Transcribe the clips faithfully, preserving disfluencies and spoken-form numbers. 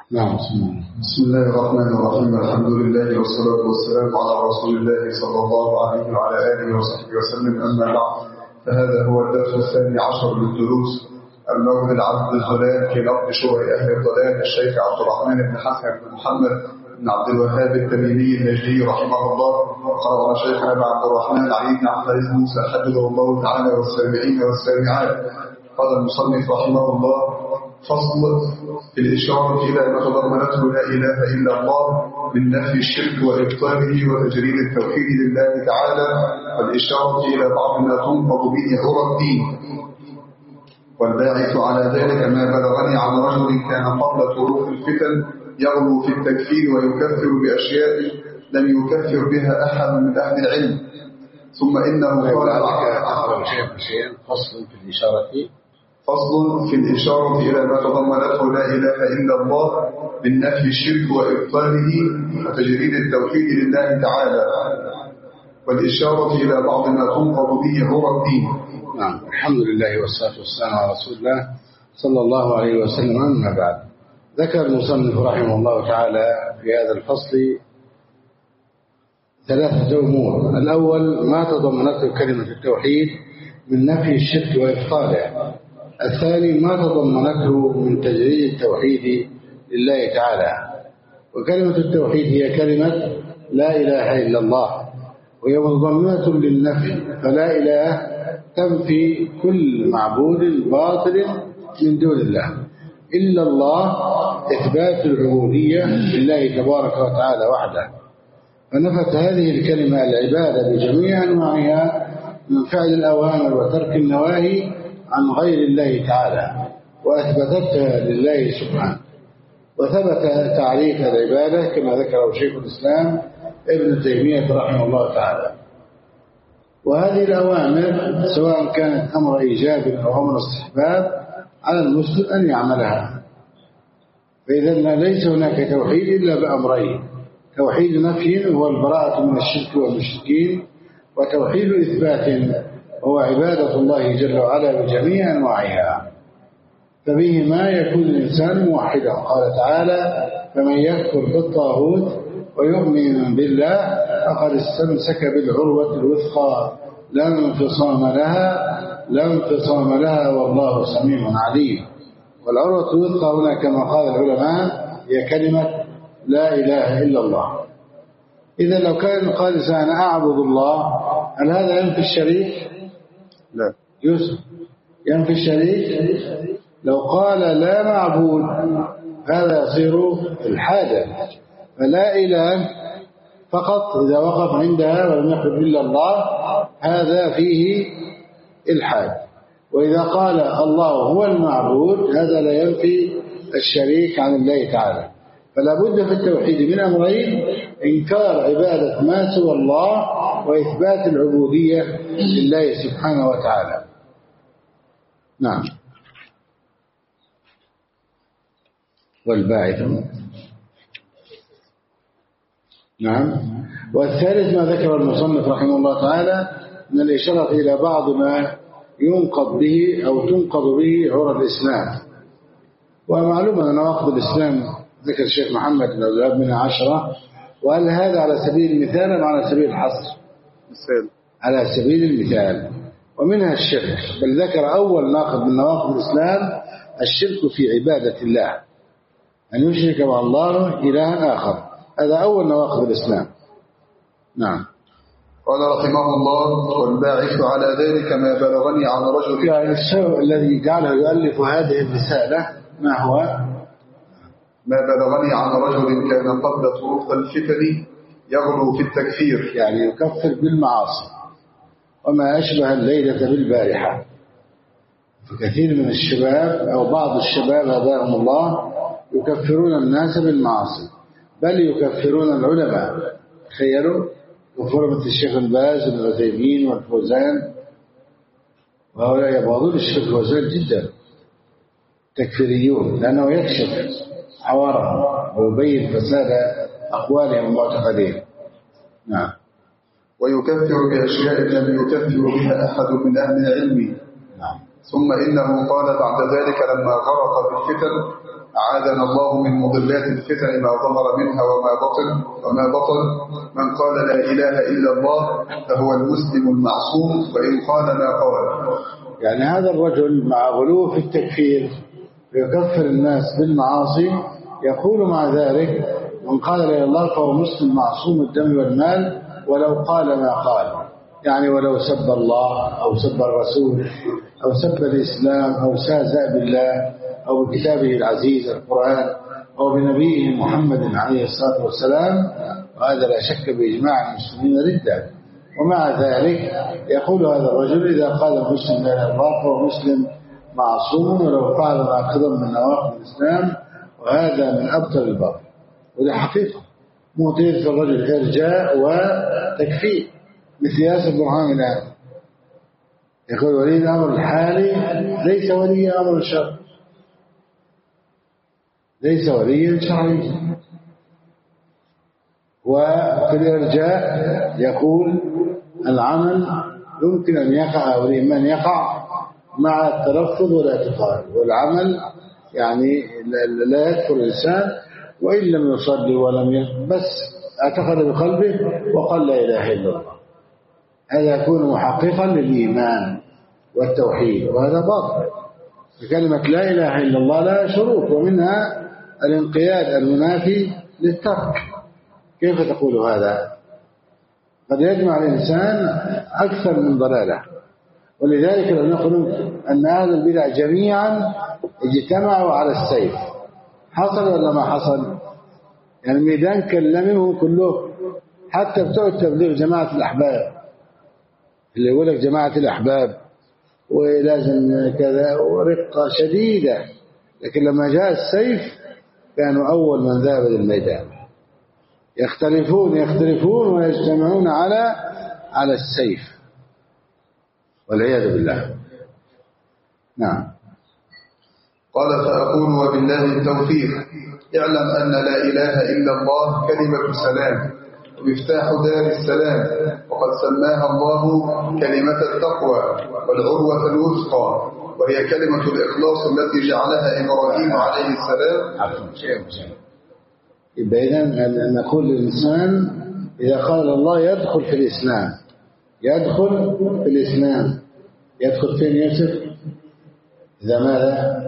نعم. بسم الله الرحمن الرحيم. الحمد لله والصلاة والسلام على رسول الله صلى الله عليه وعلى آله وصحبه وسلم. أما بعد، فهذا هو الدرس الثاني عشر من دروس المولد العبد الضلال في نقد شبه أهل الضلال الشيخ عبد الرحمن بن حسن بن محمد بن عبد الوهاب التميمي النجدي رحمه الله. قرأ شيخنا عبد الرحمن علي بن عبد العزيز موسى حفظه الله تعالى والسامعين والسامعات. قال المصنف رحمه الله: فصل في الإشارة إلى ما تضمنته لا إله إلا الله من نفي الشرك وإبطاله وتجريد التوحيد لله تعالى، والإشارة إلى بعض ما تنقض به عرى الدين. والباعث على ذلك ما بلغني عن رجل كان قبل طروق الفتن يغلو في التكفير ويكفر بأشياء لم يكفر بها أحد من أهل العلم، ثم إنه قال فصل في الإشارة فصل في الإشارة إلى ما تضمنته لا إله إلا الله من نفي الشرك وإبطاله وتجريد التوحيد لله تعالى، والإشارة إلى بعض ما تنقض به عرى الدين. نعم. الحمد لله والصلاة والسلام على رسول الله صلى الله عليه وسلم. أما بعد، ذكر المصنف رحمه الله تعالى في هذا الفصل ثلاثة أمور. الأول ما تضمنته كلمة التوحيد من نفي الشرك وإبطاله. الثاني ما تضمنته من تجريد التوحيد لله تعالى. وكلمة التوحيد هي كلمة لا إله إلا الله، وهي مضمنة للنفي، فلا إله تنفي كل معبود باطل من دون الله، إلا الله إثبات العبودية لله تبارك وتعالى وحده. فنفت هذه الكلمة العبادة بجميع أنواعها من فعل الأوامر وترك النواهي عن غير الله تعالى، وأثبتتها لله سبحانه. وثبت تعريف العبادة كما ذكره شيخ الإسلام ابن تيمية رحمه الله تعالى. وهذه الأوامر سواء كانت أمر إيجاب أو أمر استحباب على المسلم أن يعملها. فإذا ليس هناك توحيد إلا بأمرين: توحيد نفي هو البراءة من الشرك والمشركين، وتوحيد إثبات هو عبادة الله جل وعلا بجميع أنواعها، فبهما يكون الإنسان موحدا. قال تعالى: فمن يكفر بالطاغوت ويؤمن بالله فقد استمسك بالعروة الوثقى لا انفصام لها لا انفصام لها والله سميع عليم. والعروة الوثقى هنا كما قال العلماء هي كلمة لا إله إلا الله. إذا لو كان قال أنا أعبد الله، هل هذا ينفي الشريك؟ لا. يوسف ينفي الشريك. لو قال لا معبود هذا يصير الحادة. فلا إله فقط إذا وقف عندها ولم يقل إلا الله هذا فيه الحاد. وإذا قال الله هو المعبود هذا لا ينفي الشريك عن الله تعالى. فلا بد في التوحيد من أمرين: إنكار عبادة ما سوى الله، وإثبات العبودية لله سبحانه وتعالى. نعم. والباعث. نعم. والثالث ما ذكر المصنف رحمه الله تعالى من الإشارة إلى بعض ما ينقض به أو تنقض به عرى الإسلام. ومعلوم أن نواقض الإسلام ذكر الشيخ محمد بن عبد الوهاب منها عشرة. وهل هذا على سبيل المثال أم على سبيل الحصر؟ مثال. على سبيل المثال. ومنها الشرك، بل ذكر أول ناقض من نواقض الإسلام الشرك في عبادة الله، أن يشرك مع الله إلها آخر. هذا أول نواقض الإسلام. نعم. قال رحمه الله: والباعث على ذلك ما بلغني عن رجل. يعني السبب الذي جعله يؤلف هذه الرسالة ما هو؟ ما بلغني عن رجل كان قبل طروق الفتن يغلو في التكفير، يعني يكفر بالمعاصي وما أشبه الليلة بالبارحة. فكثير من الشباب أو بعض الشباب هداهم الله يكفرون الناس بالمعاصي، بل يكفرون العلماء. تخيلوا كفر مثل الشيخ الباز والعثيمين والفوزان، وهؤلاء يبغضون الشيخ الفوزان جدا، تكفيريون، لأنه يكشف عوارهم ويبين فساد أقوالهم ومعتقدين. نعم. ويكفر بأشياء لم يكفر بها أحد من أهل العلم. نعم. ثم إنه قال بعد ذلك لما غرق في الفتن: أعاذنا الله من مضلات الفتن ما ظهر منها وما بطن وما بطن. من قال لا إله إلا الله فهو المسلم المعصوم وإن قال ما قال. يعني هذا الرجل مع غلوه في التكفير يكفر الناس بالمعاصي، يقول مع ذلك من قال لا إله إلا الله فهو مسلم معصوم الدم والمال ولو قال ما قال، يعني ولو سب الله أو سب الرسول أو سب الإسلام أو استهزأ بالله أو بكتابه العزيز القرآن أو بنبيه محمد عليه الصلاة والسلام، وهذا لا شك بإجماع المسلمين ردة. ومع ذلك يقول هذا الرجل إذا قال المسلم لا إله إلا الله فهو مسلم معصوم ولو فعل ناقضا من نواقض الإسلام، وهذا من أبطل الباطل. وده حقيقة معطية الرجل إرجاء وتكفير مثل ياسر برهان الآن يقول ولي الأمر الحالي ليس ولي أمر الشرع، ليس وليا شرعيا. وفي الإرجاء يقول العمل يمكن أن يقع أو الإيمان يقع مع التلفظ والاعتقاد، والعمل يعني لا يكفر الإنسان وإن لم يصلي ولم يصلي بس اعتقد بقلبه وقال لا إله إلا الله، هذا يكون محققا للإيمان والتوحيد، وهذا باطل. كلمة لا إله إلا الله لها شروط ومنها الانقياد المنافي للترك. كيف تقول هذا؟ قد يجمع الإنسان أكثر من ضلالة، ولذلك لو نقول أن أهل البدع جميعا اجتمعوا على السيف، حصل ولا ما حصل؟ يعني الميدان كلمهم كله، حتى بتوع التبليغ جماعة الأحباب اللي يقول لك جماعة الأحباب ولازم كذا ورقة شديدة، لكن لما جاء السيف كانوا أول من ذهب للميدان، يختلفون يختلفون ويجتمعون على على السيف والعياذ بالله. نعم. قال فأقول وبالله التوفيق اعلم أن لا إله إلا الله كلمة سلام ومفتاح دار السلام، وقد سماها الله كلمة التقوى والعروة الوثقى، وهي كلمة الإخلاص التي جعلها إبراهيم عليه السلام. عفوا شيء شيء يبقى إذن نقول للإنسان إذا قال الله يدخل في الإسلام، يدخل في الإسلام، يدخل فين يوسف؟ إذا ماذا؟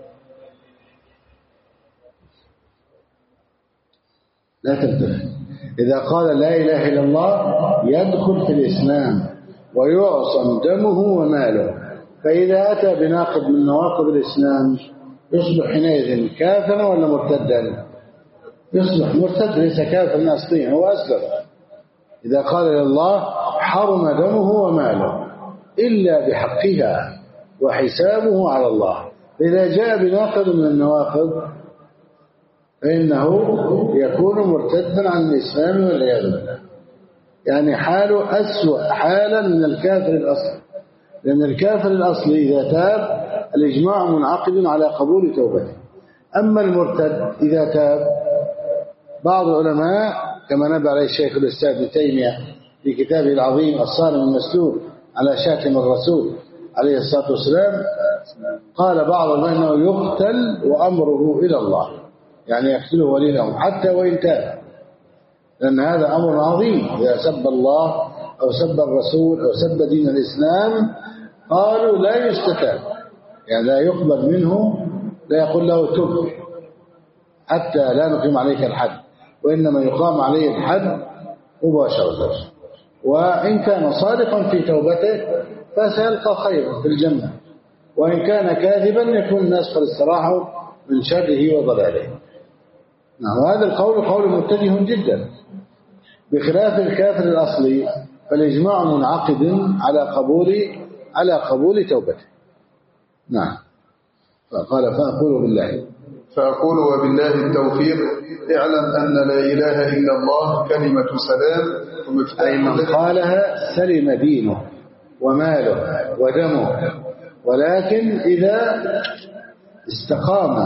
لا تنتفع. إذا قال لا إله إلا الله يدخل في الإسلام ويعصم دمه وماله، فإذا أتى بناقض من نواقض الإسلام يصبح حينئذ كافرا ولا مرتدا؟ يصبح مرتد، ليس كافرا أصليا، هو أسلم. إذا قال لله حرم دمه وماله إلا بحقها وحسابه على الله، إذا جاء بناقض من النواقض فإنه يكون مرتدا عن الإسلام والعياذ بالله. يعني حاله أسوأ حالا من الكافر الأصلي، لأن الكافر الأصلي إذا تاب الإجماع منعقد على قبول توبته. أما المرتد إذا تاب، بعض العلماء كما نبه عليه الشيخ الأستاذ ابن تيمية في كتابه العظيم الصارم المسلول على شاتم الرسول عليه الصلاة والسلام، قال بعضهم أنه يقتل وأمره إلى الله، يعني يقتله ولي الأمر حتى وإن تاب، لأن هذا أمر عظيم. إذا سب الله أو سب الرسول أو سب دين الإسلام قالوا لا يستتاب، يعني لا يقبل منه، لا يقول له تب حتى لا نقيم عليك الحد، وإنما يقام عليه الحد مباشرة. وإن كان صادقا في توبته فسيلقى خيرا في الجنة، وإن كان كاذبا يكون الناس قد استراحوا من شره وضلاله. نعم. وهذا القول قول متجه جدا، بخلاف الكافر الأصلي فالإجماع منعقد على قبول على قبول توبته. نعم. فقال فأقول بالله فأقول وبالله التوفيق اعلم أن لا إله إلا الله كلمة سلام أي من قالها سلم دينه وماله ودمه، ولكن إذا استقام.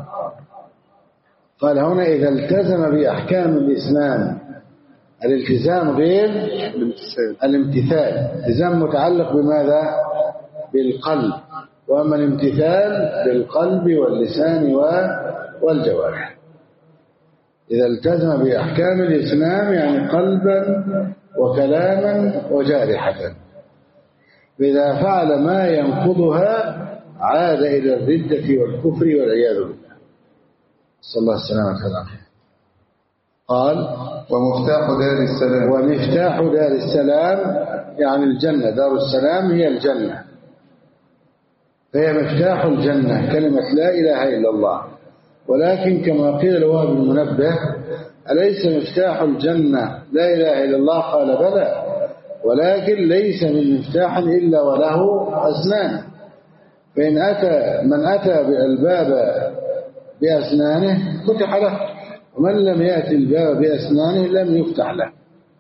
قال هنا إذا التزم بأحكام الإسلام، الالتزام غير الامتثال. الالتزام متعلق بماذا؟ بالقلب، وأما الامتثال بالقلب واللسان والجوارح. إذا التزم بأحكام الإسلام يعني قلبا وكلاما وجارحة، فإذا فعل ما ينقضها عاد إلى الردة والكفر والعياذ بالله، صلى الله السلامة والعافية. قال ومفتاح دار السلام ومفتاح دار السلام يعني الجنة، دار السلام هي الجنة، فهي مفتاح الجنة كلمة لا إله إلا الله. ولكن كما قيل له ابن المنبه أليس مفتاح الجنة لا إله إلا الله؟ قال بلى، ولكن ليس من مفتاح إلا وله أسنان، فإن أتى من أتى بالباب بأسنانه فتح له، ومن لم يأتي الباب بأسنانه لم يفتح له.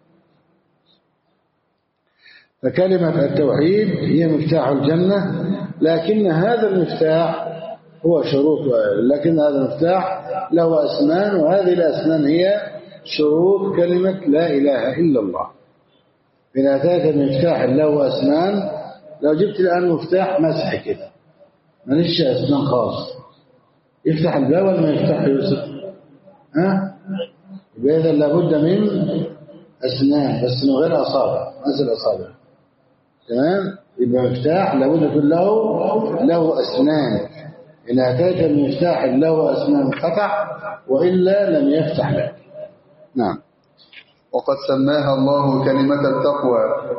فكلمة التوحيد هي مفتاح الجنة، لكن هذا المفتاح هو شروط، لكن هذا المفتاح له أسنان، وهذه الأسنان هي شروط كلمة لا إله إلا الله. إن أتاك بمفتاح له أسنان، لو جبت الآن مفتاح مسح كده ماليش أسنان خالص، يفتح الباب ولا ما يفتح يوسف؟ ها؟ يبقى إذا لابد من أسنان بس من غير أصابع، مثل أصابع، تمام؟ يبقى مفتاح لابد يكون له له أسنان. إن أتيت بمفتاح له أسنان فتح، وإلا لم يفتح لك. نعم. وقد سماها الله كلمة التقوى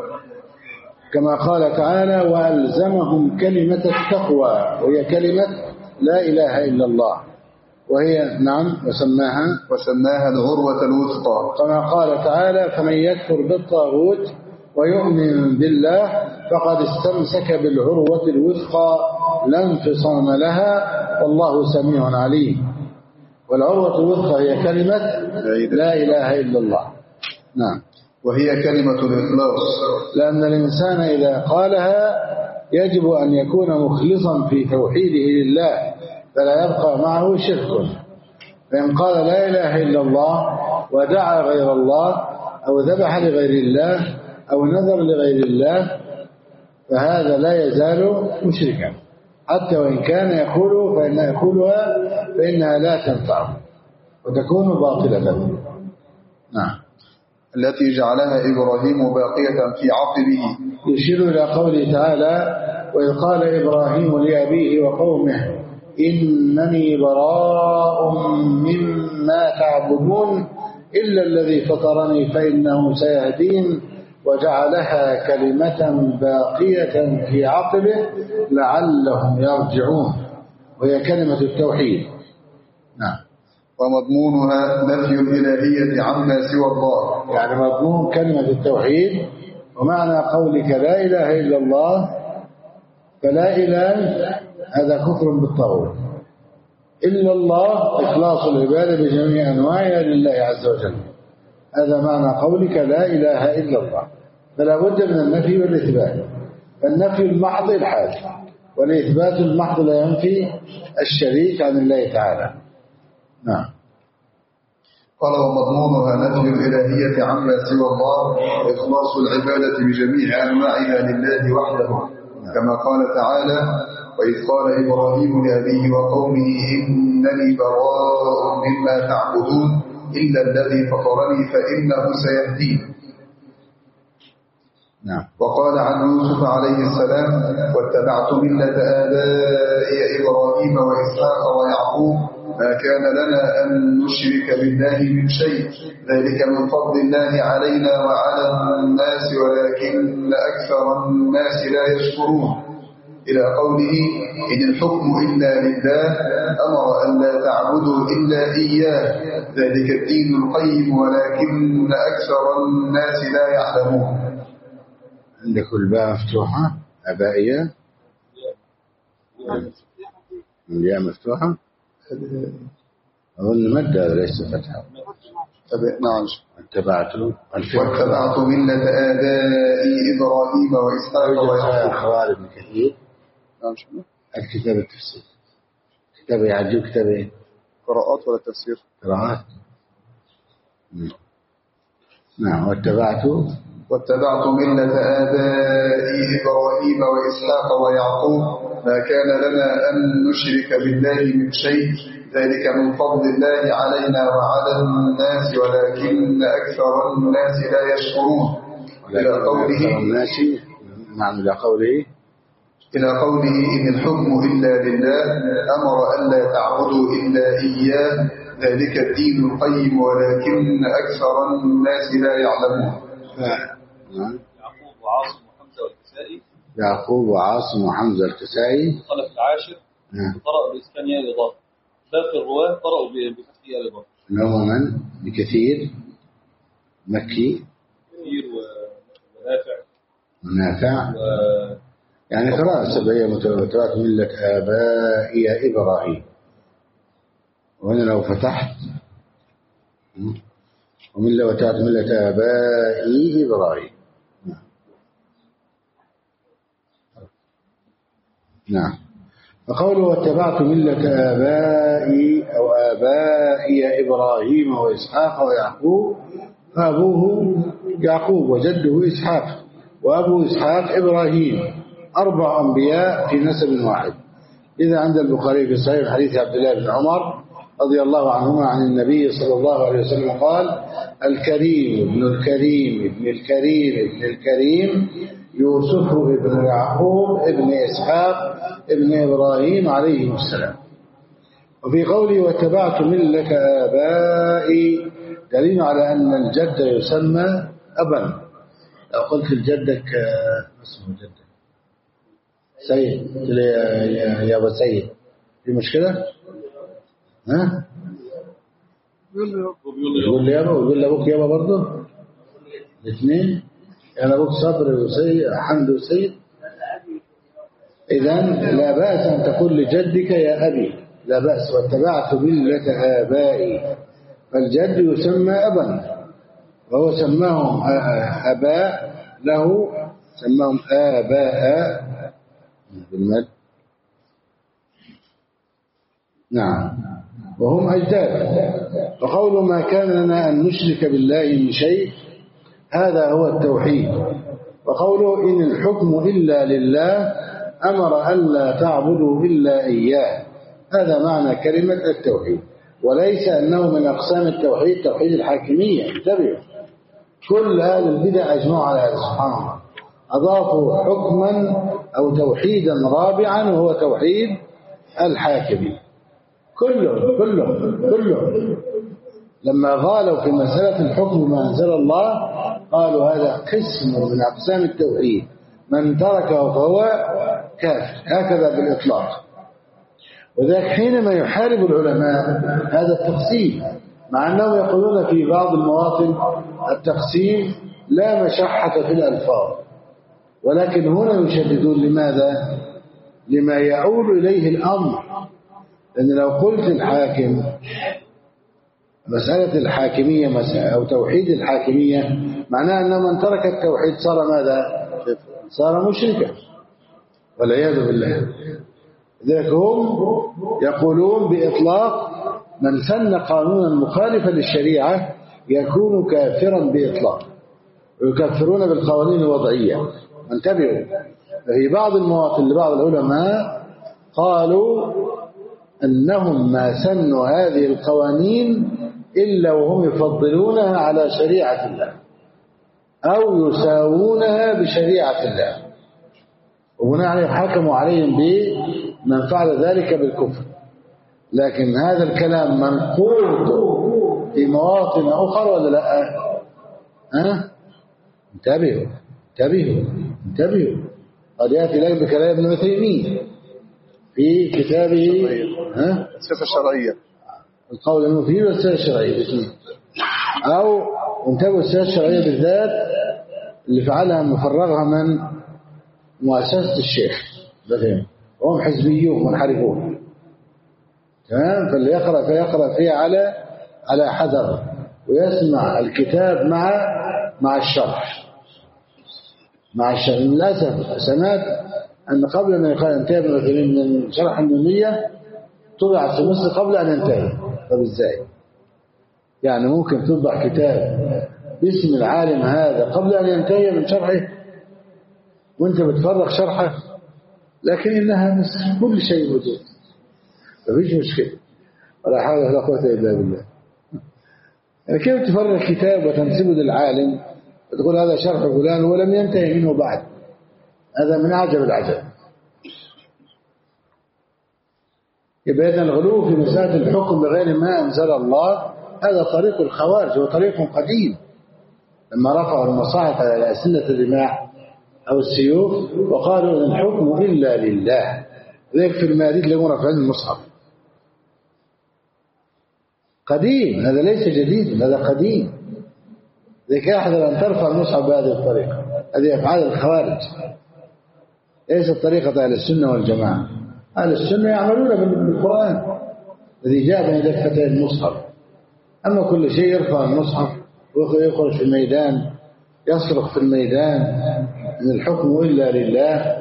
كما قال تعالى وألزمهم كلمة التقوى، وهي كلمة لا إله إلا الله، وهي نعم وسماها وسماها العروة الوثقى، كما قال تعالى فمن يكفر بالطاغوت ويؤمن بالله فقد استمسك بالعروة الوثقى لا انفصام لها والله سميع عليم. والعروة الوثقى هي كلمة لا إله إلا الله. نعم. وهي كلمة الإخلاص، لأن الإنسان إذا قالها يجب أن يكون مخلصا في توحيده لله، فلا يبقى معه شرك. فإن قال لا إله إلا الله ودعا غير الله أو ذبح لغير الله أو نذر لغير الله فهذا لا يزال مشركا، حتى وإن كان يقول فإن يقولها فإنها لا تنفعه وتكون باطلة. نعم. التي جعلها إبراهيم باقية في عقبه، يشير إلى قوله تعالى وإذ قال إبراهيم لأبيه وقومه إنني براء مما تعبدون إلا الذي فطرني فإنه سيهدين وجعلها كلمة باقية في عقبه لعلهم يرجعون، وهي كلمة التوحيد. نعم. ومضمونها نفي الإلهية عما سوى الله، يعني مضمون كلمة التوحيد ومعنى قولك لا إله إلا الله فلا إله هذا كفر بالطاغوت، إلا الله إخلاص العبادة بجميع أنواعها لله عز وجل، هذا معنى قولك لا إله إلا الله. فلا بد من النفي والإثبات، فالنفي المحض الحال، والإثبات المحض لا ينفي الشريك عن الله تعالى. نعم. قال ومضمونها نفي الإلهية عما سوى الله إخلاص العبادة بجميع أنواعها لله وحده، كما قال تعالى وإذ قال إبراهيم لأبيه وقومه إنني براء مما تعبدون إلا الذي فطرني فإنه سيهدين. نعم. وقال عن يوسف عليه السلام واتبعت ملة آبائي إبراهيم وإسحاق ويعقوب ما كان لنا أن نشرك بالله من شيء ذلك من فضل الله علينا وعلى الناس ولكن أكثر الناس لا يشكرون، إلى قوله إن الحكم إلا لله أمر أن لا تعبدوا إلا إياه ذلك الدين القيم ولكن أكثر الناس لا يعلمون. عندك الباء مفتوحة أبائية، الياء مفتوحة أظن مادة ليس فتحة. نعم. اتبعت واتبعت ملة آبائي إبراهيم وإسحاق ويعقوب. خوارج ابن كثير. نعم. شنو؟ الكتاب التفسير. كتاب يعجب كتاب إيه؟ قراءات ولا تفسير؟ قراءات. نعم. واتبعت واتبعت ملة آبائي إبراهيم وإسحاق ويعقوب ما كان لنا أن نشرك بالله من شيء ذلك من فضل الله علينا وعلى الناس ولكن أكثر الناس لا يشكرون. إلى قوله الناس نعم إلى قوله إلى قوله إن الحكم إلا لله أمر ألا تعبدوا إلا إياه ذلك الدين القيم ولكن أكثر الناس لا يعلمون. نعم. يعقوب وعاصم وحمزة والكسائي يعقوب وعاصم وحمزة الكسائي الخلف العاشر قرأوا بإسكان ياء الإضافة. باقي الرواة قرأوا بفتح ياء الإضافة. اللي هو من؟ بكثير مكي كثير ونافع ونافع و... يعني قراءة سبعية متواترات ملة آبائي إبراهيم. وهنا لو فتحت وملة وتات ملة آبائي إبراهيم. نعم. فقوله واتبعت ملة آبائي أو آبائي إبراهيم وإسحاق ويعقوب فأبوه يعقوب وجده إسحاق وأبو إسحاق إبراهيم أربع أنبياء في نسب واحد. إذا عند البخاري في صحيح حديث عبد الله بن عمر رضي الله عنهما عن النبي صلى الله عليه وسلم قال الكريم ابن الكريم ابن الكريم ابن الكريم يوسف ابن يعقوب ابن إسحاق ابن إبراهيم عليه السلام. وفي قوله واتبعت ملة آبائي دليل على أن الجد يسمى أبا. لو قلت لجدك اسمه جدك سيد يا, يا, يا أبا سيد في مشكلة؟ ها؟ يقول لي يابا ويقول لأبوك يابا برضه الاثنين يعني أبوك صبر وسيد حمد وسيد. إذن لا بأس أن تقول لجدك يا أبي لا بأس. واتبعت ملة آبائي فالجد يسمى أبا وهو سماهم أباء له سماهم آباء بالمد نعم وهم أجداد. وقول ما كان لنا أن نشرك بالله من شيء هذا هو التوحيد. وقوله إن الحكم إلا لله أمر ألا تعبدوا إلا إياه هذا معنى كلمة التوحيد. وليس أنه من أقسام التوحيد توحيد الحاكمية. انتبهوا كل أهل البدع أجمعوا على هذا سبحان الله أضافوا حكما أو توحيدا رابعا وهو توحيد الحاكمية. كلهم كلهم كلهم لما غالوا في مسألة الحكم ما أنزل الله قالوا هذا قسم من أقسام التوحيد من تركه فهو كافر هكذا بالإطلاق. وذلك حينما يحارب العلماء هذا التقسيم مع أنهم يقولون في بعض المواطن التقسيم لا مشحة في الألفاظ ولكن هنا يشددون لماذا؟ لما يعود إليه الأمر. لأن لو قلت الحاكم مسألة الحاكمية أو توحيد الحاكمية معناه أن من ترك التوحيد صار ماذا؟ صار مشركا والعياذ بالله. لذلك هم يقولون بإطلاق من سن قانونا مخالفا للشريعة يكون كافرا بإطلاق ويكفرون بالقوانين الوضعية. انتبهوا في بعض المواطن لبعض العلماء قالوا أنهم ما سنوا هذه القوانين إلا وهم يفضلونها على شريعة الله أو يساوونها بشريعة الله وبناء عليه حكموا عليهم بمن فعل ذلك بالكفر. لكن هذا الكلام منقول في مواطن أخرى ولا لا؟ ها؟ انتبهوا انتبهوا انتبهوا قد يأتي لك بكلام ابن تيمية في كتابه ها؟ السياسة الشرعية القول المفيد والسياسة الشرعية أو انتبهوا السياسة الشرعية بالذات اللي فعلها مفرغها من مؤسسة الشيخ بفهم وهم حزبيون منحرفون تمام. فاللي يقرأ فيقرأ فيها على على حذر ويسمع الكتاب مع مع الشرح مع الشرح. للأسف سمعت أن قبل أن ينتهي ابن عثيمين من شرح النونية طبع في مصر قبل أن ينتهي. طب إزاي يعني ممكن تطبع كتاب باسم العالم هذا قبل أن ينتهي من شرحه وانت بتفرغ شرحه؟ لكن إنها مثل كل شيء موجود مفيش مشكلة. ولا حول ولا قوة إلا بالله. يعني كيف تفرغ كتاب وتنسبه للعالم وتقول هذا شرح فلان ولم ينتهي منه بعد؟ هذا من أعجب العجب. يبقى إذن الغلو في مسألة الحكم بغير ما أنزل الله هذا طريق الخوارج وطريق قديم، لما رفعوا المصاحف على أسنة الرماح أو السيوف وقالوا إن الحكم إلا لله، ذلك في الماديد لهم رفعين المصحف. قديم، هذا ليس جديد، هذا قديم. ذلك أحذر أن ترفع المصحف بهذه الطريقة، هذه أفعال الخوارج، ليست طريقة أهل السنة والجماعة. أهل السنة يعملون بالقرآن الذي جاء بين دفتي المصحف، أما كل شيء يرفع المصحف ويخرج في الميدان يصرخ في الميدان إن الحكم إلا لله،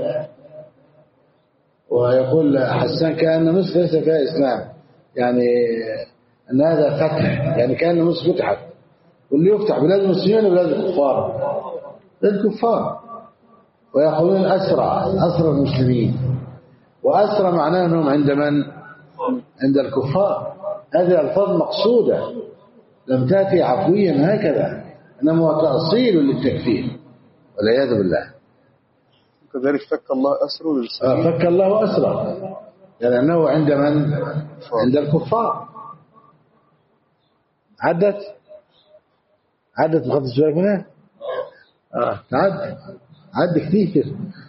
ويقول حسان كأن مصر ليس فيها إسلام، يعني أن هذا فتح، يعني كأن مصر فتحت، واللي يفتح بلاد المسلمين وبلاد الكفار، بلاد الكفار، ويأخذون أسرى أسرى المسلمين، وأسرى معناه أنهم عند من؟ عند الكفار. هذه الألفاظ مقصودة لم تأتي عفويا هكذا، إنما هو تأصيل للتكفير والعياذ بالله. كذلك فك الله أسره للسبيل. فك الله أسره يعني أنه عند من؟ عند الكفار. عدت عدت بخط السؤال هنا آه عد عد كثير.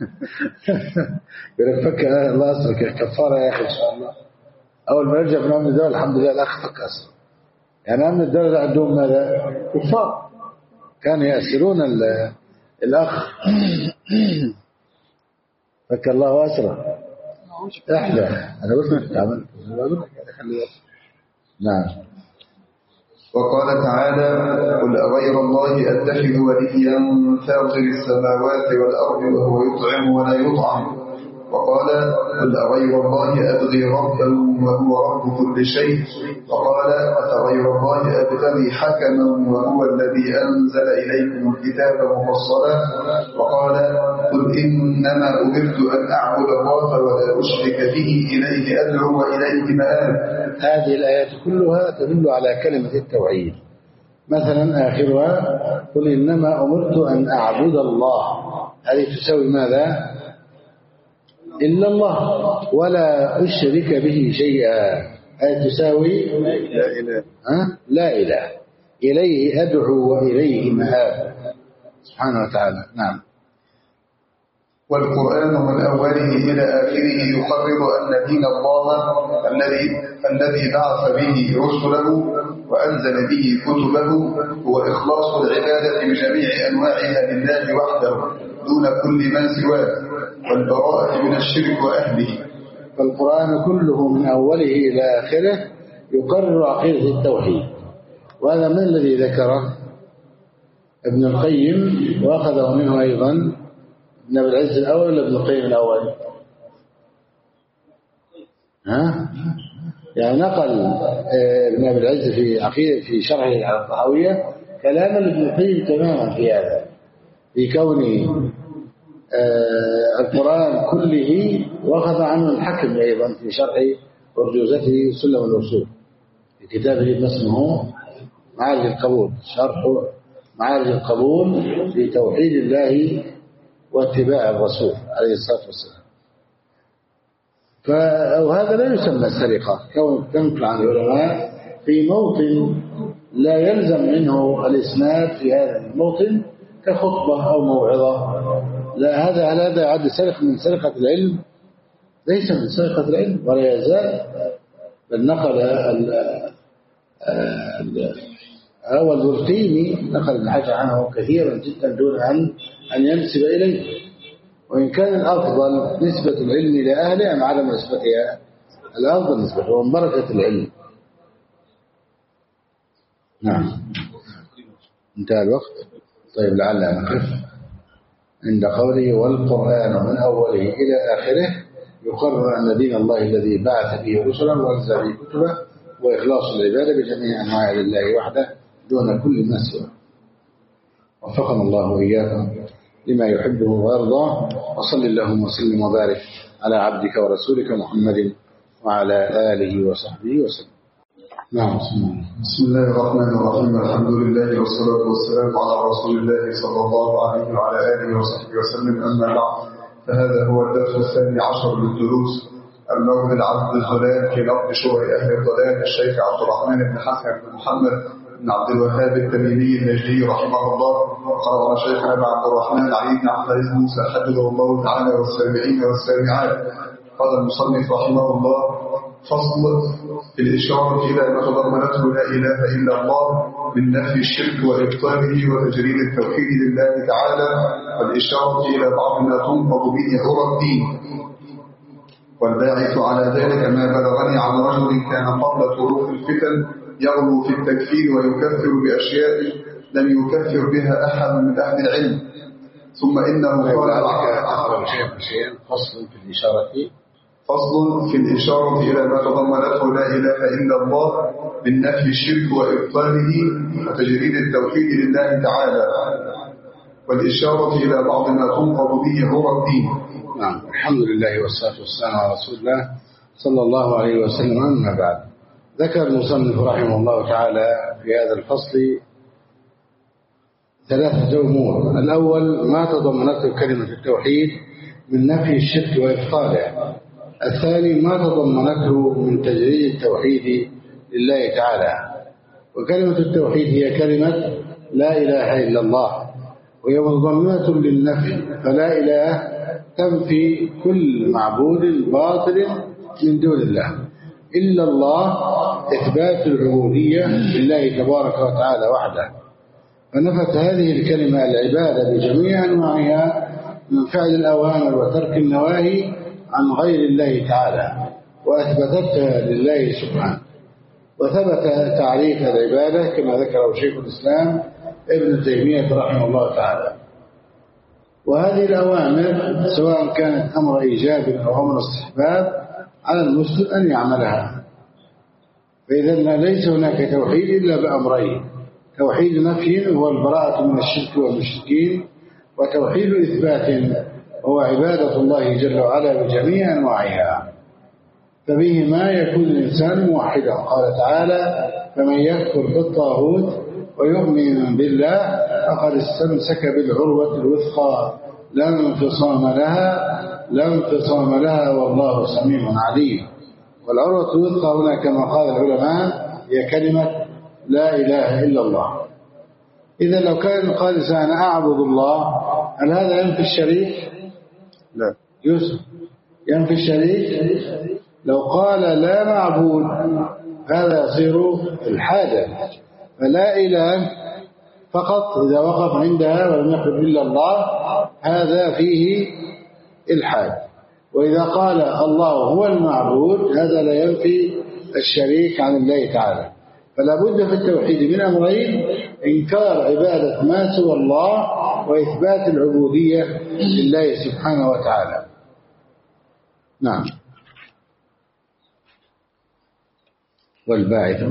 يقول فك الله أسره كفارة يا أخي إن شاء الله. أول ما يرجع من أمن الدولة الحمد لله الأخ فك أسره، يعني أمن الدولة عندهم ماذا؟ كفار كانوا يأسرون الأخ. فك الله أسره احلى. أنا قلت لك تعمل نعم. وقال تعالى قل أغير الله أتخذ وليا فاطر السماوات والأرض وهو يطعم ولا يطعم. وقال قل أغير الله أبغي ربا وهو رب كل شيء. وقال أفغير الله أبتغي حكما وهو الذي أنزل إليكم الكتاب مفصلا. وقال قل إنما أمرت أن أعبد الله ولا أشرك به إليه أدعو وإليه مآب. هذه الآيات كلها تدل على كلمة التوحيد. مثلا آخرها قل إنما أمرت أن أعبد الله، هذه تساوي ماذا؟ إلا الله ولا أشرك به شيئا، هذه تساوي لا إله أه؟ لا إله إليه أدعو وإليه مآب سبحانه وتعالى. نعم. والقرآن من أوله إلى آخره يقرر أن دين الله الذي الذي بعث به رسله وأنزل به كتبه هو إخلاص العبادة بجميع أنواعها لله وحده دون كل ما سواه، والبراءة من الشرك وأهله. فالقرآن كله من أوله إلى آخره يقرر عقيدة التوحيد، وهذا من الذي ذكره ابن القيم وأخذه منه أيضا ابن أبي العز الأول ولا ابن القيم الأول؟ ها؟ يعني نقل ابن أبي العز في عقيدة في شرحه على الطحاوية كلام ابن القيم تماما في هذا، في كون القرآن كله، وأخذ عنه الحكم أيضا في شرح أرجوزته سلم الوصول في كتابه اسمه معارج القبول، شرح معارج القبول في توحيد الله واتباع الرسول عليه الصلاة والسلام. فهذا لا يسمى سرقة، كون تنقل عن العلماء في موطن لا يلزم منه الإسناد في هذا الموطن كخطبة أو موعظة، لا، هذا هذا يعد سرقة من سرقة العلم، ليس من سرقة العلم ولا يزال، بل نقل هو البرتيني نقل الحاجة عنه كثيرا جدا دون أن أن ينسب إليه، وإن كان الأفضل نسبة العلم إلى أهله أم عدم نسبتها؟ الأفضل نسبته ومن بركة العلم. نعم. انتهى الوقت. طيب لعلنا نقف عند قوله والقرآن من أوله إلى آخره يقرر أن دين الله الذي بعث به رسلا وأنزل به كتبه وإخلاص العبادة بجميع أنواع لله وحده دون كل ما سواه. وفقنا الله وإياكم لما يحبه ويرضاه، وصل اللهم وسلم وبارك على عبدك ورسولك محمد وعلى آله وصحبه وسلم. نعم. بسم الله الرحمن الرحيم. الحمد لله والصلاة والسلام على رسول الله صلى الله عليه وعلى آله وصحبه وسلم. أما بعد، فهذا هو الدرس الثاني عشر للدروس المورد العبد الضلال في نقد شبه أهل الضلال الشيخ عبد الرحمن بن حسن بن محمد بن عبد الوهاب التميمي النجدي رحمه الله. قرأ شيخنا أبا عبد الرحمن علي بن عبد العزيز موسى حفظه الله تعالى والسامعين والسامعات. قال المصنف رحمه الله: فصل في الإشارة إلى ما تضمنته لا إله إلا الله من نفي الشرك وإبطاله وتجريد التوحيد لله تعالى، والإشارة إلى بعض ما تنقض به عرى الدين. والباعث على ذلك ما بلغني عن رجل كان قبل طروق الفتن يغلو في التكفير ويكفر بأشياء لم يكفر بها أحد من أهل العلم، ثم إنه قال أخبر شيء شيء فصل في الإشارة فصل في الإشارة إلى ما تضمنته لا إله إلا الله من نفي الشرك وإبطاله وتجريد التوحيد لله تعالى، والإشارة إلى بعض ما تنقض به عرى الدين. نعم. الحمد لله والصلاة والسلام على رسول الله صلى الله عليه وسلم. أما بعد، ذكر المصنف رحمه الله تعالى في هذا الفصل ثلاثة أمور. الأول ما تضمنته كلمة التوحيد من نفي الشرك وإبطاله. الثاني ما تضمنته من تجريد التوحيد لله تعالى. وكلمة التوحيد هي كلمة لا إله إلا الله، وهي مضمنة للنفي، فلا إله تنفي كل معبود باطل من دون الله، إلا الله إثبات العبودية لله تبارك وتعالى وحده. فنفت هذه الكلمة العبادة بجميع أنواعها من فعل الأوامر وترك النواهي عن غير الله تعالى، وأثبتتها لله سبحانه. وثبت تعريف العبادة كما ذكره شيخ الإسلام ابن تيمية رحمه الله تعالى. وهذه الأوامر سواء كانت أمر إيجاب أو أمر استحباب على المسلم أن يعملها. فإذا ليس هناك توحيد إلا بأمرين: توحيد نفي هو البراءة من الشرك والمشركين، وتوحيد إثبات هو عبادة الله جل وعلا بجميع أنواعها، فبهما يكون الإنسان موحدا. قال تعالى: فمن يكفر بالطاغوت ويؤمن بالله فقد استمسك بالعروة الوثقى لا انفصام لها لا انفصام لها والله سميع عليم. والعروة الوثقى هنا كما قال العلماء هي كلمة لا إله إلا الله. إذا لو كان قال أنا أعبد الله، هل هذا ينفي الشريك؟ لا. يوسف ينفي الشريك. لو قال لا معبود هذا يصير الحادة. فلا إله فقط إذا وقف عندها ولم يقل إلا الله هذا فيه الحاد. وإذا قال الله هو المعبود هذا لا ينفي الشريك عن الله تعالى. فلا بد في التوحيد من أمرين: إنكار عبادة ما سوى الله، وإثبات العبودية لله سبحانه وتعالى. نعم. والباعث.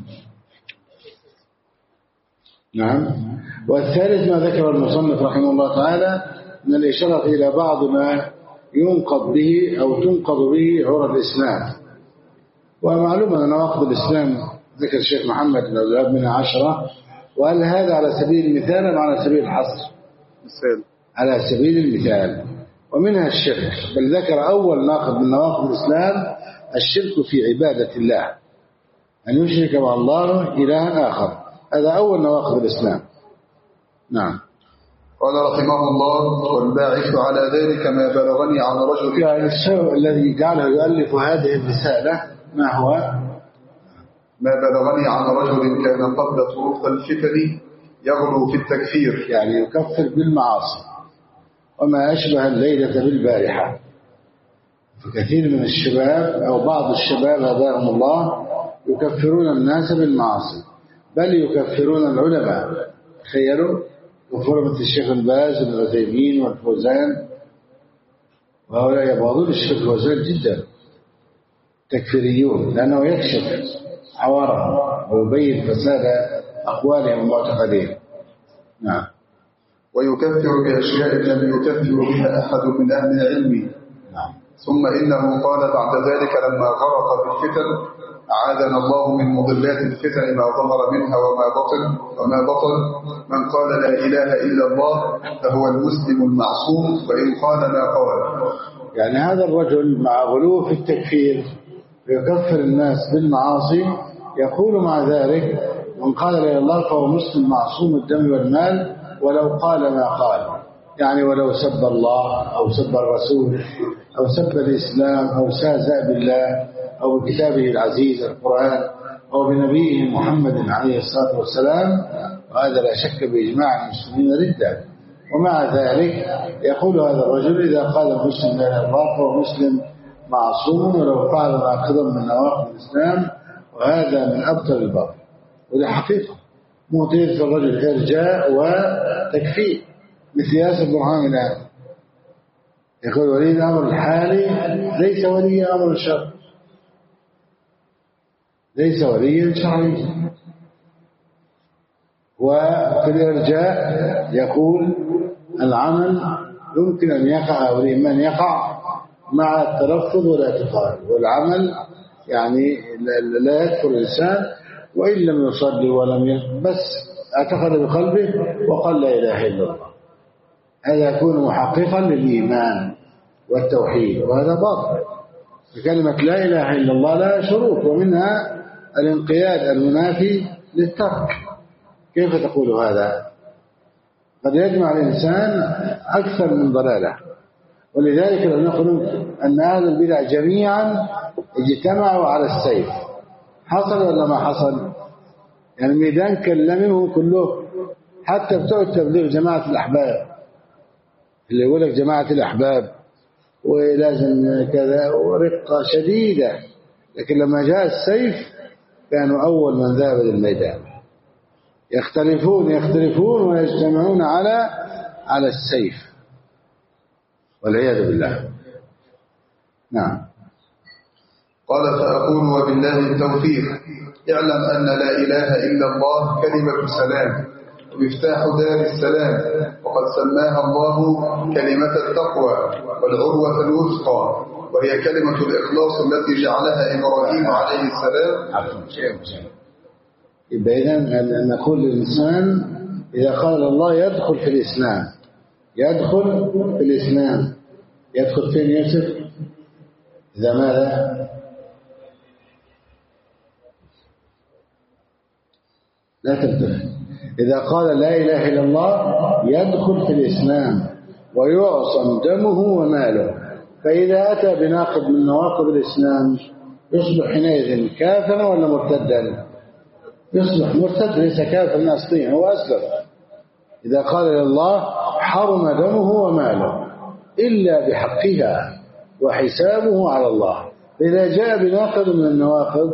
نعم. والثالث ما ذكر المصنف رحمه الله تعالى من الإشارة إلى بعض ما ينقض به أو تنقض به عرى الإسلام. ومعلوم أن نواقض الإسلام ذكر الشيخ محمد بن عبد الوهاب منها عشرة. وهل هذا على سبيل المثال أم على سبيل الحصر؟ مثال. على سبيل المثال. ومنها الشرك، بل ذكر أول ناقض من نواقض الإسلام الشرك في عبادة الله، أن يشرك مع الله إلها آخر. هذا أول نواقض الإسلام. نعم. قال رحمه الله: والباعث على ذلك ما بلغني عن رجل. يعني السبب الذي جعله يؤلف هذه الرسالة ما هو؟ ما بلغني عن رجل كان قبل طروق الفتن يغلو في التكفير، يعني يكفر بالمعاصي وما أشبه الليلة بالبارحة. فكثير من الشباب أو بعض الشباب هداهم الله يكفرون الناس بالمعاصي، بل يكفرون العلماء. تخيلوا كفر مثل الشيخ الباز والعثيمين والفوزان، وهؤلاء يبغضون الشيخ الفوزان جدا، تكفيريون، لأنه يكشف حوارهم ويبين فساد أقوالهم ومعتقدين. نعم. ويكفر بأشياء لم يكفر بها أحد من أهل العلم. نعم. ثم إنه قال بعد ذلك لما غرق في الفتن: أعاذنا الله من مضلات الفتن ما ظهر منها وما بطن وما بطن من قال لا إله إلا الله فهو المسلم المعصوم وإن قال ما قال. يعني هذا الرجل مع غلوه في التكفير يكفر الناس بالمعاصي، يقول مع ذلك من قال لا إله إلا الله فهو مسلم معصوم الدم والمال ولو قال ما قال، يعني ولو سب الله أو سب الرسول أو سب الإسلام أو استهزأ بالله أو بكتابه العزيز القرآن أو بنبيه محمد عليه الصلاة والسلام، وهذا لا شك بإجماع المسلمين ردة. ومع ذلك يقول هذا الرجل إذا قال المسلم لا إله إلا الله فهو مسلم معصوم ولو فعل ناقضا من نواقض الإسلام، وهذا من أبطل الباطل. وده حقيقة معطية الرجل إرجاء وتكفير مثل ياسر برهان الآن يقول ولي الأمر الحالي ليس ولي أمر الشرع، ليس وليا شرعيا. وفي الإرجاء يقول العمل يمكن أن يقع أو الإيمان يقع مع التلفظ والاعتقاد، والعمل يعني لا يكفر الإنسان وإن لم يصلي ولم يصلي بس اعتقد بقلبه وقال لا إله إلا الله، هذا يكون محققا للإيمان والتوحيد، وهذا باطل. كلمة لا إله إلا الله لها شروط ومنها الانقياد المنافي للترك. كيف تقول هذا؟ قد يجمع الإنسان أكثر من ضلالة، ولذلك لو نقول أن أهل البدع جميعا اجتمعوا على السيف، حصل ولا ما حصل؟ يعني الميدان كلمهم كله، حتى بتوع التبليغ جماعة الأحباب اللي يقول لك جماعة الأحباب ولازم كذا ورقة شديدة، لكن لما جاء السيف كانوا أول من ذهب للميدان، يختلفون يختلفون ويجتمعون على على السيف والعياذ بالله. نعم. قال فأقول وبالله التوفيق اعلم أن لا إله إلا الله كلمة سلام ومفتاح دار السلام، وقد سماها الله كلمة التقوى والعروة الوثقى، وهي كلمة الإخلاص التي جعلها إبراهيم عليه السلام. يبقى إذن نقول للإنسان إذا قال الله يدخل في الإسلام، يدخل في الإسلام، يدخل فين يوسف؟ إذا ماذا؟ لا تنتفع. إذا قال لا إله إلا الله يدخل في الإسلام ويعصم دمه وماله، فإذا أتى بناقض من نواقض الإسلام يصبح حينئذ كافرا ولا مرتدا؟ يصبح مرتد، ليس كافرا أصليا، هو أسلم. إذا قال لله حرم دمه وماله إلا بحقها وحسابه على الله، إذا جاء بناقض من النواقض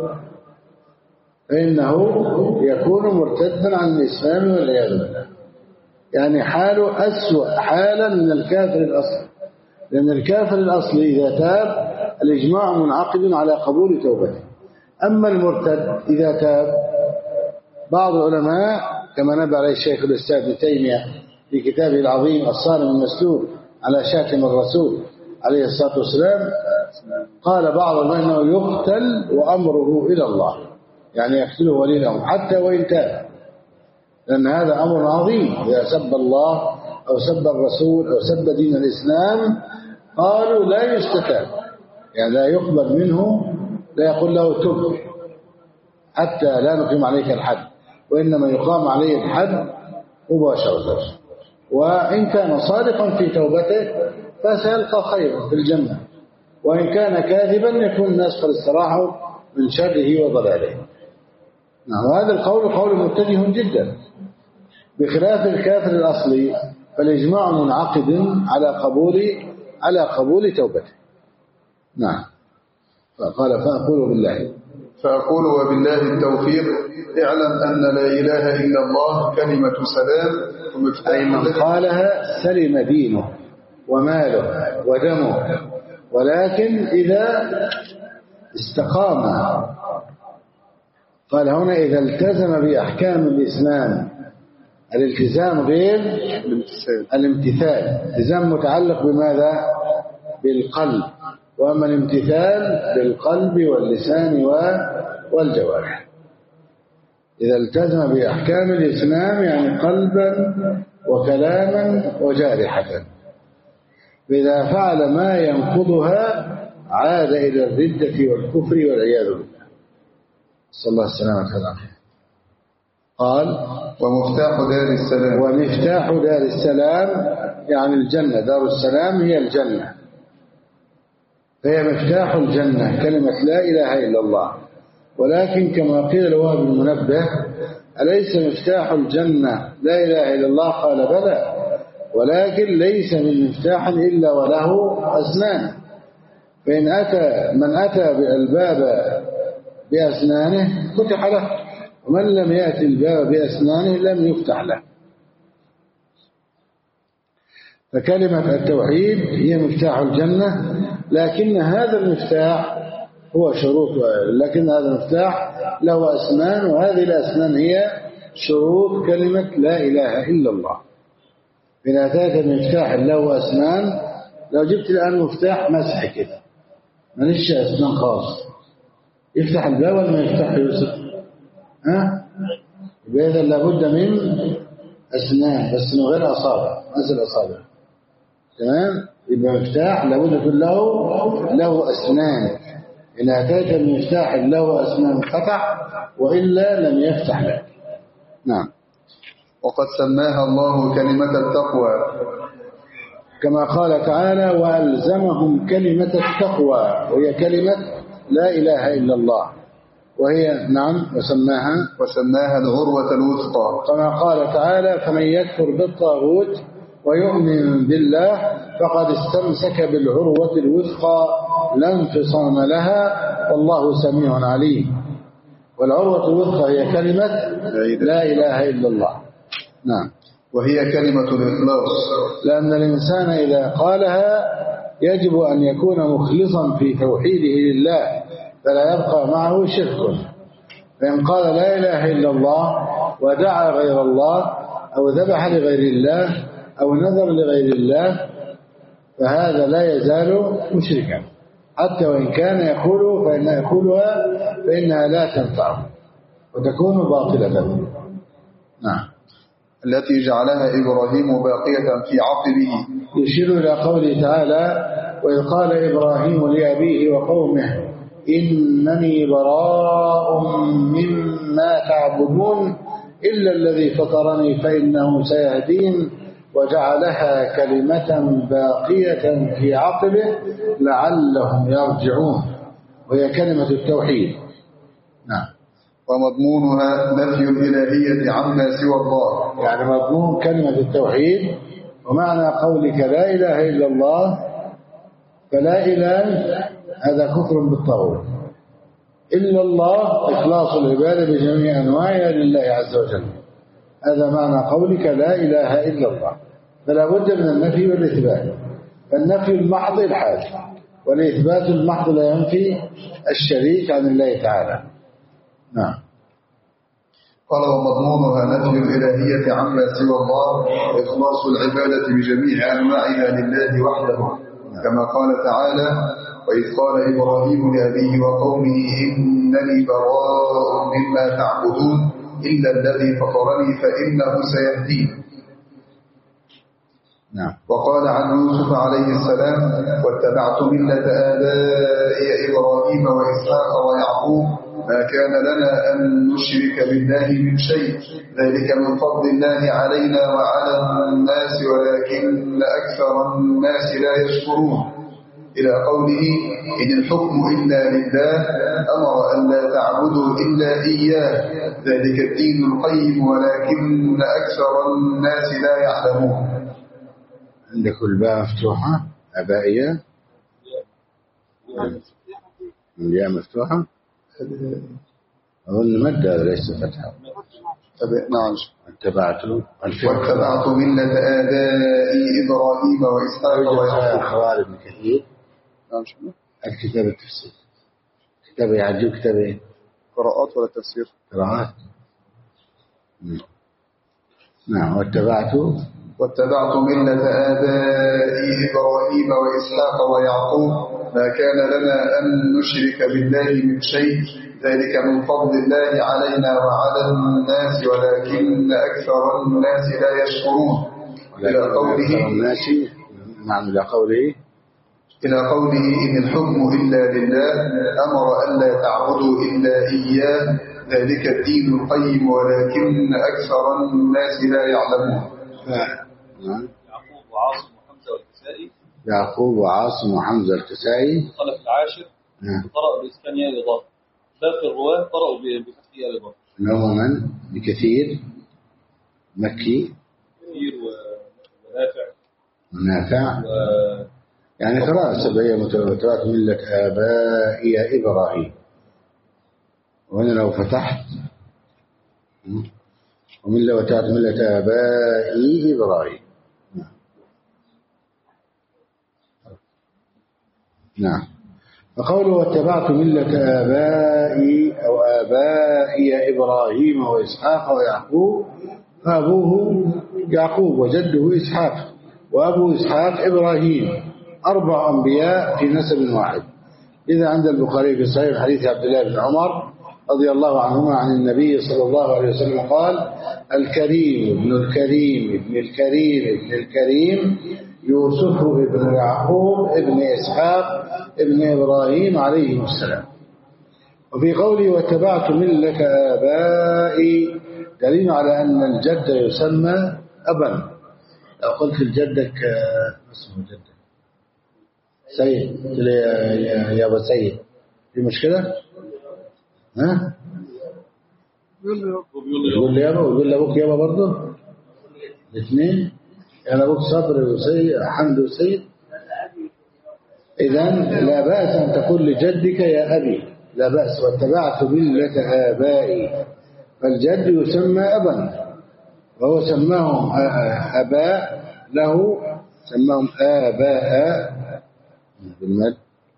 فإنه يكون مرتدا عن الإسلام والعياذ بالله. يعني حاله أسوأ حالا من الكافر الأصلي، لأن الكافر الأصلي إذا تاب الإجماع منعقد على قبول توبته. أما المرتد إذا تاب، بعض العلماء كما نبه عليه الشيخ الأستاذ ابن تيمية في كتابه العظيم الصارم المسلول على شاتم الرسول عليه الصلاة والسلام، قال بعض العلماء أنه يقتل وأمره إلى الله، يعني يقتله ولي الأمر حتى وإن تاب، لأن هذا أمر عظيم. إذا سب الله أو سب الرسول أو سب دين الإسلام قالوا لا يستتاب، يعني لا يقبل منه، لا يقول له تب حتى لا نقيم عليك الحد، وإنما يقام عليه الحد مباشرة. وإن كان صادقا في توبته فسيلقى خيرا في الجنة، وإن كان كاذبا يكون الناس قد استراحوا من شره وضلاله. نعم. وهذا القول قول متجه جدا، بخلاف الكافر الأصلي فالإجماع منعقد على قبول على قبول توبته. نعم. فقال فأقول بالله فأقول وبالله التوفيق اعلم أن لا إله إلا الله كلمة سلام ومفتاح. أي من قالها سلم دينه وماله ودمه، ولكن إذا استقام، قال هنا إذا التزم بأحكام الإسلام. الالتزام غير الامتثال، الالتزام متعلق بماذا؟ بالقلب، وأما الامتثال بالقلب واللسان والجوارح. إذا التزم بأحكام الإسلام يعني قلبا وكلاما وجارحة، فإذا فعل ما ينقضها عاد إلى الردة والكفر والعياذ بالله، صلى الله السلامة والعافية. قال ومفتاح دار السلام ومفتاح دار السلام يعني الجنة، دار السلام هي الجنة، فهي مفتاح الجنة كلمة لا إله إلا الله. ولكن كما قيل لوهب المنبه أليس مفتاح الجنة لا إله إلا الله؟ قال بلى، ولكن ليس من مفتاح إلا وله أسنان، فإن أتى من أتى بالباب بأسنانه فتح له، ومن لم يأتي الباب بأسنانه لم يفتح له. فكلمة التوحيد هي مفتاح الجنة، لكن هذا المفتاح هو شروط، لكن هذا المفتاح له أسنان، وهذه الأسنان هي شروط كلمة لا إله إلا الله. إن أتاك بمفتاح له أسنان، لو جبت الآن مفتاح مسح كده ماليش أسنان خالص، يفتح الباب ولا ما يفتح يوسف؟ ها؟ يبقى إذا لابد من أسنان بس من غير أصابع، مثل أصابع، تمام؟ يبقى مفتاح لابد يكون له له أسنان. إن أتيت بمفتاح له أسنان فتح، وإلا لم يفتح لك. نعم. وقد سماها الله كلمة التقوى كما قال تعالى وألزمهم كلمة التقوى، وهي كلمة لا إله إلا الله، وهي نعم وسماها وسماها العروة الوثقى، كما قال تعالى فمن يكفر بالطاغوت ويؤمن بالله فقد استمسك بالعروة الوثقى لا انفصام لها والله سميع عليم. والعروة الوثقى هي كلمة لا إله إلا الله. نعم. وهي كلمة الإخلاص، لأن الإنسان إذا قالها يجب أن يكون مخلصا في توحيده لله، فلا يبقى معه شرك. فإن قال لا إله إلا الله ودعا غير الله أو ذبح لغير الله أو نذر لغير الله فهذا لا يزال مشركا، حتى وإن كان يقول فإن يقولها فإنها لا تنفعه وتكون باطلة. نعم. التي جعلها إبراهيم باقية في عقبه، يشير إلى قوله تعالى وإذ قال إبراهيم لأبيه وقومه إنني براء مما تعبدون إلا الذي فطرني فإنه سيهدين وجعلها كلمة باقية في عقبه لعلهم يرجعون، وهي كلمة التوحيد. نعم. ومضمونها نفي الإلهية عما سوى الله، يعني مضمون كلمة التوحيد ومعنى قولك لا إله إلا الله فلا إله هذا كفر بالطاغوت، إلا الله إخلاص العبادة بجميع أنواعها لله عز وجل، هذا معنى قولك لا إله إلا الله. فلا بد من النفي والإثبات، فالنفي المحض الحاد، والإثبات المحض لا ينفي الشريك عن الله تعالى. نعم. قال ومضمونها نفي الإلهية عما سوى الله إخلاص العبادة بجميع أنواعها لله وحده، كما قال تعالى وإذ قال إبراهيم لأبيه وقومه إنني براء مما تعبدون إلا الذي فطرني فإنه سيهدين. نعم. وقال عن يوسف عليه السلام واتبعت ملة آبائي إبراهيم وإسحاق ويعقوب ما كان لنا أن نشرك بالله من شيء ذلك من فضل الله علينا وعلى الناس ولكن أكثر الناس لا يشكرون، إلى قوله إن الحكم إلا لله أمر أن لا تعبدوا إلا إياه ذلك الدين القيم ولكن أكثر الناس لا يعلمون. عندك الباء مفتوحة أبائية، الياء مفتوحة أظن مادة ليس فتحة. نعم. اتبعت واتبعت ملة آبائي إبراهيم وإسحاق ويعقوب. خوارج ابن كثير. نعم. شنو؟ الكتاب التفسير. كتاب يعجب كتاب إيه؟ قراءات ولا تفسير؟ قراءات. نعم. واتبعت واتبعت ملة آبائي إبراهيم وإسحاق ويعقوب ما كان لنا أن نشرك بالله من شيء ذلك من فضل الله علينا وعلى الناس ولكن أكثر الناس لا يشكرون. إلى قوله الناس نعم إلى قوله إلى قوله إن الحكم إلا لله أمر ألا تعبدوا إلا إياه ذلك الدين القيم ولكن أكثر الناس لا يعلمون. نعم. يعقوب وعاصم وحمزة والكسائي يعقوب وعاصم وحمزة الكسائي الخلف العاشر نعم. قرأوا بإسكان ياء الإضافة. باقي الرواة قرأوا بفتح ياء الإضافة. هو من بكثير مكي كثير ونافع ونافع و... يعني قراءة سبعية متواترات ملة آبائي إبراهيم. وهنا لو فتحت وملة وتات ملة آبائي إبراهيم. نعم. فقوله واتبعت ملة آبائي أو آبائي إبراهيم وإسحاق ويعقوب فأبوه يعقوب وجده إسحاق وأبو إسحاق إبراهيم أربع أنبياء في نسب واحد. إذا عند البخاري في صحيح حديث عبد الله بن عمر رضي الله عنهما عن النبي صلى الله عليه وسلم قال الكريم ابن الكريم ابن الكريم ابن الكريم يوسف ابن يعقوب ابن إسحاق ابن إبراهيم عليه السلام. وفي قوله واتبعت ملة آبائي دليل على أن الجد يسمى أبا. لو قلت لجدك اسمه جدك سيد يا أبا سيد في مشكلة؟ ها؟ يقول لي يابا ويقول لأبوك يابا برضه الاثنين يعني أبوك صبر وسيد حمد وسيد. إذن لا بأس أن تقول لجدك يا أبي لا بأس. واتبعت ملة آبائي فالجد يسمى أبا وهو سماهم أباء له سماهم آباء بالمد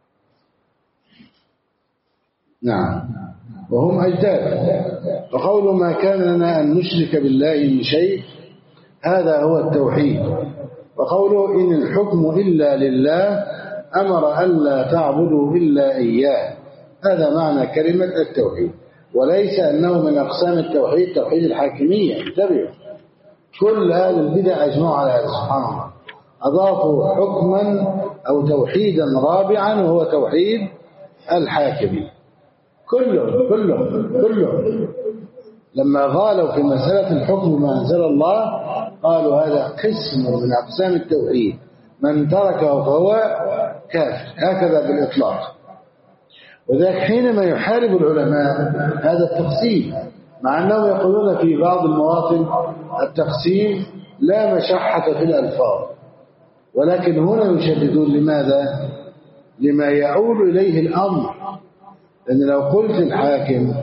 نعم وهم أجداد. وقول ما كان لنا أن نشرك بالله من شيء هذا هو التوحيد. وقوله إن الحكم إلا لله أمر ألا تعبدوا إلا إياه هذا معنى كلمة التوحيد. وليس أنه من أقسام التوحيد توحيد الحاكمية. انتبهوا كل هذه البدع أجمعوا على هذا سبحان الله أضافوا حكما أو توحيدا رابعا وهو توحيد الحاكمية. كلهم كلهم كلهم لما غالوا في مسألة الحكم ما أنزل الله قالوا هذا قسم من أقسام التوحيد من تركه فهو كافر هكذا بالإطلاق. وذلك حينما يحارب العلماء هذا التقسيم مع أنهم يقولون في بعض المواطن التقسيم لا مشحة في الألفاظ ولكن هنا يشددون لماذا؟ لما يعود إليه الأمر. لأن لو قلت الحاكم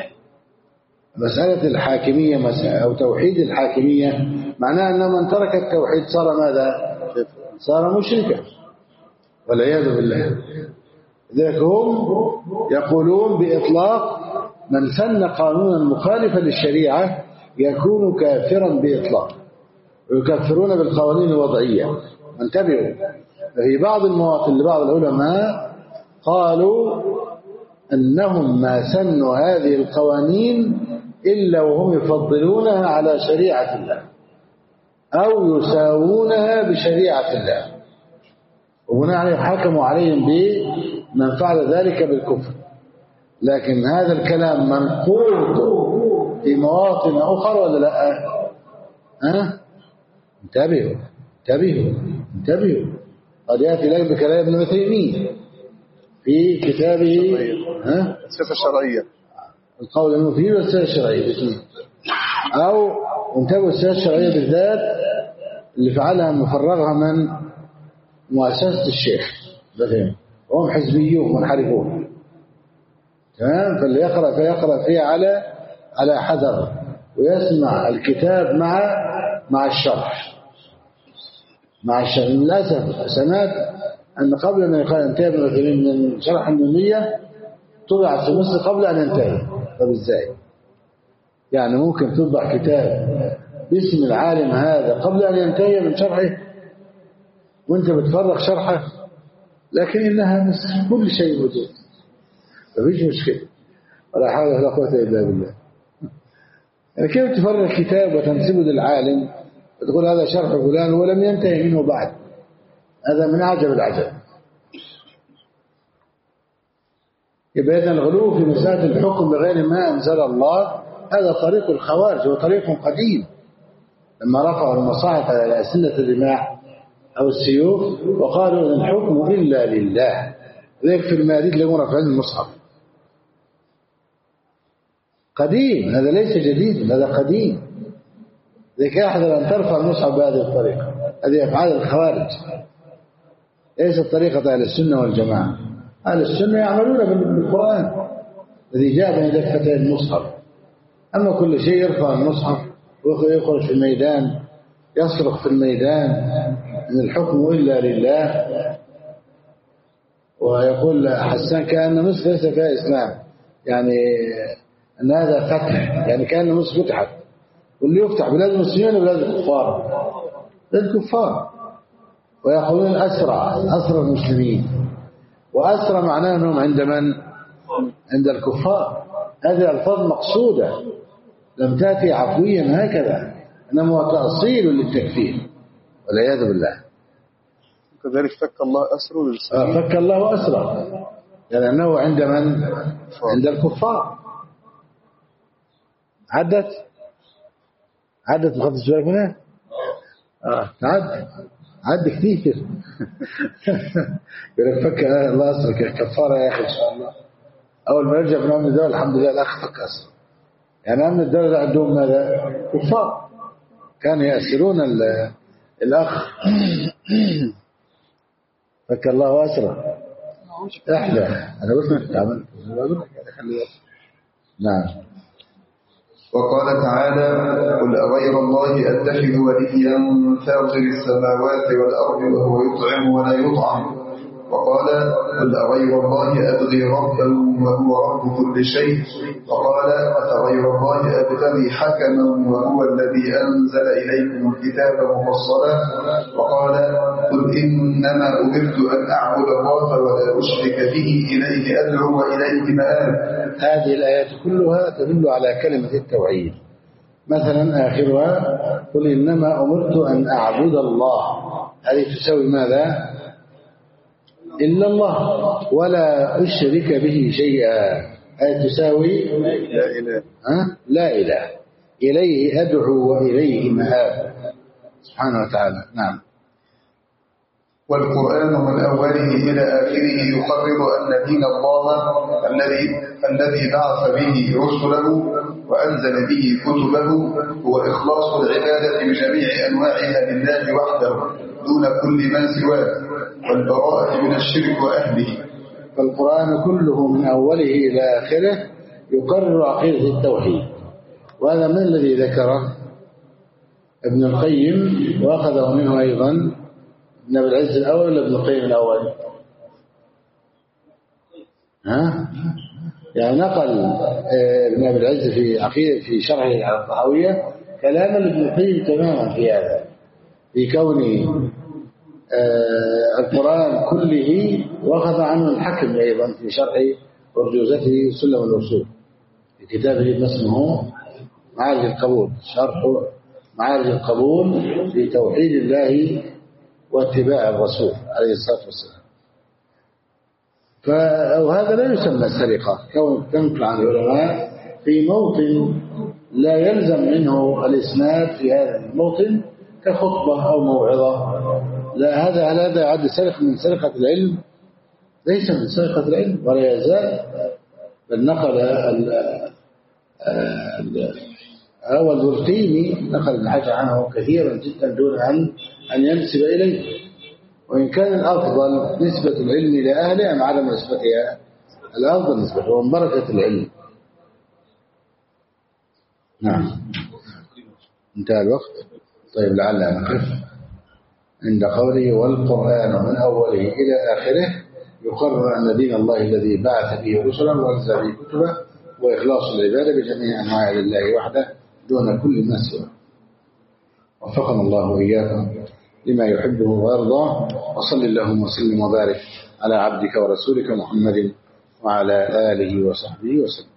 مسألة الحاكمية مسألة أو توحيد الحاكمية معناه أن من ترك التوحيد صار ماذا؟ صار مشركا والعياذ بالله. لذلك هم يقولون بإطلاق من سن قانونا مخالفا للشريعة يكون كافرا بإطلاق ويكفرون بالقوانين الوضعية. انتبهوا في بعض المواطن لبعض العلماء قالوا أنهم ما سنوا هذه القوانين إلا وهم يفضلونها على شريعة الله أو يساوونها بشريعة الله وبناء عليه حكموا عليهم بمن فعل ذلك بالكفر. لكن هذا الكلام منقول في مواطن أخرى ولا لا؟ ها؟ انتبهوا انتبهوا انتبهوا قد يأتي لك بكلام ابن تيمية في كتابه ها؟ السياسة الشرعية القول المفيد والسياسة الشرعية أو انتبهوا السياسة الشرعية بالذات اللي فعلها مفرغها من مؤسسة الشيخ بفهم وهم حزبيون منحرفون تمام. فاللي يقرأ فيقرأ فيها على على حذر ويسمع الكتاب مع مع الشرح مع الشرح. للأسف سمعت أن قبل أن ينتهي ابن عثيمين من شرح النونية طبع في مصر قبل أن ينتهي. طب إزاي؟ يعني ممكن تطبع كتاب باسم العالم هذا قبل أن ينتهي من شرحه وانت بتفرغ شرحه، لكن إنها مثل كل شيء موجود، مفيش مشكلة ولا حول ولا قوة إلا بالله. يعني كيف تفرغ كتاب وتنسبه للعالم وتقول هذا شرح فلان ولم ينتهي منه بعد؟ هذا من أعجب العجب. يبقى إذن الغلو في مسألة الحكم بغير ما أنزل الله هذا طريق الخوارج، وطريق قديم. لما رفعوا المصاحف على أسنة الرماح أو السيوف وقالوا إن الحكم إلا لله، ذلك في الماديد لهم رفعين المصحف. قديم، هذا ليس جديد، هذا قديم. ذلك أحذر أن ترفع المصحف بهذه الطريقة، هذه أفعال الخوارج، ليست طريقة أهل السنة والجماعة. أهل السنة يعملون بالقرآن الذي جاء بين دفتي المصحف. أما كل شيء يرفع المصحف ويخرج في الميدان يصرخ في الميدان إن الحكم إلا لله، ويقول حسان كأن مصر ليس فيها إسلام، يعني أن هذا فتح، يعني كأن مصر فتحت، واللي يفتح بلاد المسلمين وبلاد الكفار، بلاد الكفار، ويأخذون أسرى أسرى المسلمين. وأسرى معناه أنهم عند من؟ عند الكفار. هذه الألفاظ مقصودة لم تأتي عفويا هكذا، إنما هو تأصيل للتكفير والعياذ بالله. كذلك فك الله أسره للسبيل. فك الله أسره يعني أنه عند من؟ عند الكفار. عدت عدت بخط السؤال هنا آه عد عد كثير. يقول فك الله أسرك كفارة يا أخي إن شاء الله. أول ما نرجع من أمن الدولة الحمد لله الأخ فك أسر. يعني أمن الدولة عندهم ماذا؟ كفار كانوا يأسرون الأخ. فك الله أسره احلى. أنا قلت لك تعمل نعم. وقال تعالى قل أغير الله أتخذ وليا فاطر السماوات والأرض وهو يطعم ولا يطعم. وقال قل أغير الله أبغي ربا وهو رب كل شيء. وقال أفغير الله أبتغي حكما وهو الذي أنزل إليكم الكتاب مفصلا. وقال قل إنما أمرت أن أعبد الله ولا أشرك به إليه أدعو وإليه مآب. هذه الآيات كلها تدل على كلمة التوحيد. مثلا آخرها قل إنما أمرت أن أعبد الله، هذه تساوي ماذا؟ إلا الله ولا أشرك به شيئا، هذه تساوي لا إله أه؟ لا إله إليه أدعو وإليه مآب سبحانه وتعالى. نعم. والقرآن من أوله إلى آخره يقرر أن دين الله الذي الذي بعث به رسله وأنزل به كتبه هو إخلاص العبادة بجميع أنواعها لله وحده دون كل ما سواه، والبراءة من الشرك وأهله. فالقرآن كله من أوله إلى آخره يقرر عقيدة التوحيد، وهذا من الذي ذكره ابن القيم وأخذه منه أيضا ابن أبي العز الأول ولا ابن القيم الأول؟ ها؟ يعني نقل ابن أبي العز في عقيدة في شرحه على الطحاوية كلاما لابن القيم تماما في هذا، في كون القرآن كله، وأخذ عنه الحكم أيضا في شرح أرجوزته سلم الوصول في كتابه اسمه معارج القبول، شرح معارج القبول في توحيد الله واتباع الرسول عليه الصلاة والسلام. فهذا لا يسمى سرقة، كون تنقل عن العلماء في موطن لا يلزم منه الإسناد في هذا الموطن كخطبة أو موعظة، لا، هذا هذا يعد سرقة من سرقة العلم، ليس من سرقة العلم ولا يزال، بل نقل هو البرتيني نقل الحاجة عنه كثيرا جدا دون أن أن ينسب إليه، وإن كان الأفضل نسبة العلم إلى أهله أم عدم نسبتها؟ الأفضل نسبته ومن بركة العلم. نعم. انتهى الوقت. طيب لعلنا نقف عند قوله والقرآن من أوله إلى آخره يقرر أن دين الله الذي بعث به رسلا وأنزل به كتبه وإخلاص العبادة بجميع أنواع لله وحده دون كل ما سواه. وفقنا الله وإياكم لما يحبه ويرضاه. وصل اللهم وسلم وبارك على عبدك ورسولك محمد وعلى آله وصحبه وسلم.